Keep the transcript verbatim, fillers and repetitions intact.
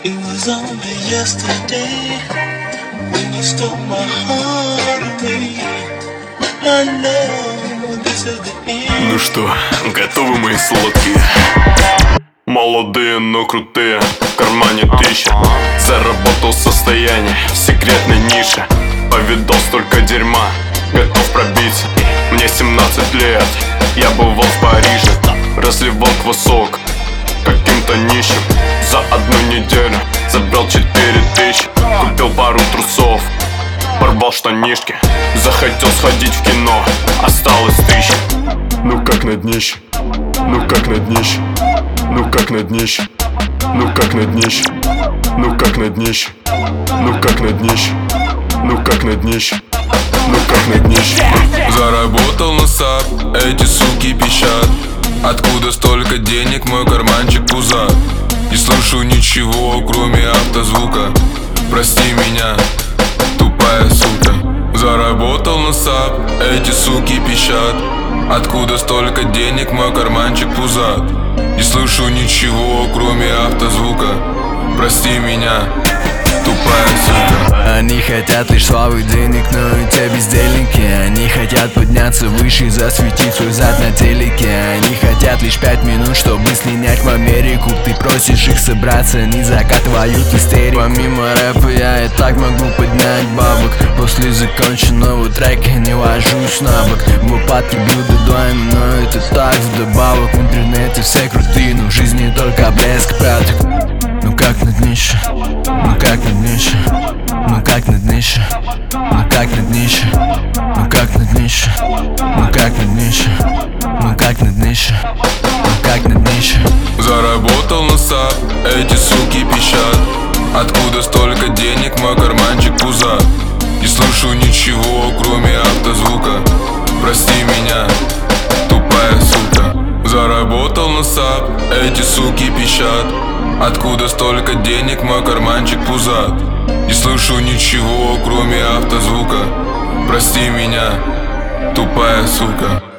It was only yesterday when you stole my heart away. I know this is the end. Ну что, готовы мои сладкие? Молодые, но крутые, в кармане тысяча. Заработал состояние в секретной нише. Повидал столько дерьма, готов пробиться. Мне семнадцать лет, я бывал в Париже. Разливал квасок каким-то нищим. За одну неделю забрал четыре тысячи. Купил пару трусов, порвал штанишки. Захотел сходить в кино, осталось тысяча. Ну как на днище, ну как на днище, ну как на днище, ну как на днище, ну как на днище, ну как на днище, ну как на днище, ну как на днище. Заработал на САП, эти суки пищат. Откуда столько денег, мой карманчик пузат. Не слышу ничего, кроме автозвука. Прости меня, тупая сука. Заработал на САП, эти суки пищат. Откуда столько денег, мой карманчик пузат. Не слышу ничего, кроме автозвука. Прости меня, тупая сука. Они хотят лишь славы, денег, но и те бездельники. Они хотят подняться выше и засветить свой зад на телеке. Они хотят лишь пять минут, чтобы слинять в Америку. Ты просишь их собраться, они закатывают истерику. Помимо рэпа я и так могу поднять бабок. После законченного трека не ложусь на бок. В упадке бью до дойма, но это так вдобавок. В интернете все крутые, но в жизни только блеск пяток. Ну как на днище, ну как на днище, ну как на днище, ну как на днище, ну как на днище, ну как на днище, ну как на днище, ну как на днище. Заработал на САП, эти суки пищат. Откуда столько денег, мой карманчик пузат. Не слышу ничего, кроме автозвука. Прости меня, тупая сука. Заработал на САП, эти суки пищат. Откуда столько денег, мой карманчик пузат. Не слышу ничего, кроме автозвука. Прости меня, тупая сука.